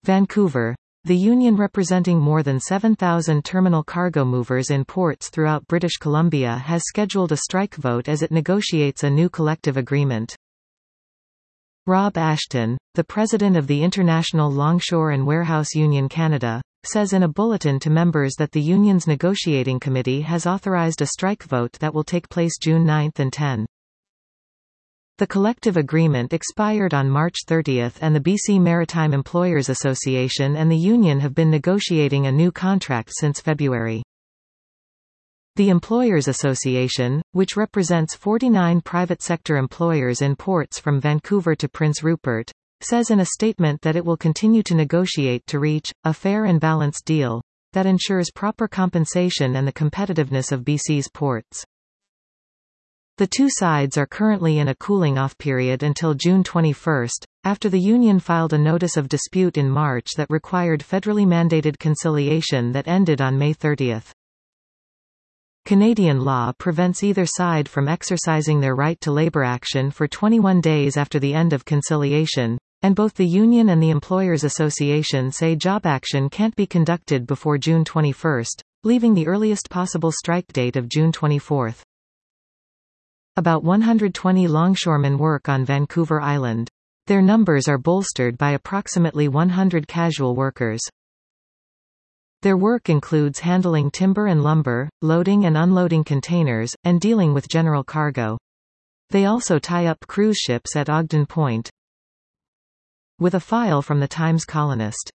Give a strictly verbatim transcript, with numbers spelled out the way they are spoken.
Vancouver. The union representing more than seven thousand terminal cargo movers in ports throughout British Columbia has scheduled a strike vote as it negotiates a new collective agreement. Rob Ashton, the president of the International Longshore and Warehouse Union Canada, says in a bulletin to members that the union's negotiating committee has authorized a strike vote that will take place June ninth and tenth. The collective agreement expired on March thirtieth, and the B C Maritime Employers Association and the union have been negotiating a new contract since February. The Employers Association, which represents forty-nine private sector employers in ports from Vancouver to Prince Rupert, says in a statement that it will continue to negotiate to reach a fair and balanced deal that ensures proper compensation and the competitiveness of B C's ports. The two sides are currently in a cooling-off period until June twenty-first, after the union filed a notice of dispute in March that required federally mandated conciliation that ended on May thirtieth. Canadian law prevents either side from exercising their right to labor action for twenty-one days after the end of conciliation, and both the union and the Employers Association say job action can't be conducted before June twenty-first, leaving the earliest possible strike date of June twenty-fourth. About one hundred twenty longshoremen work on Vancouver Island. Their numbers are bolstered by approximately one hundred casual workers. Their work includes handling timber and lumber, loading and unloading containers, and dealing with general cargo. They also tie up cruise ships at Ogden Point. With a file from the Times Colonist.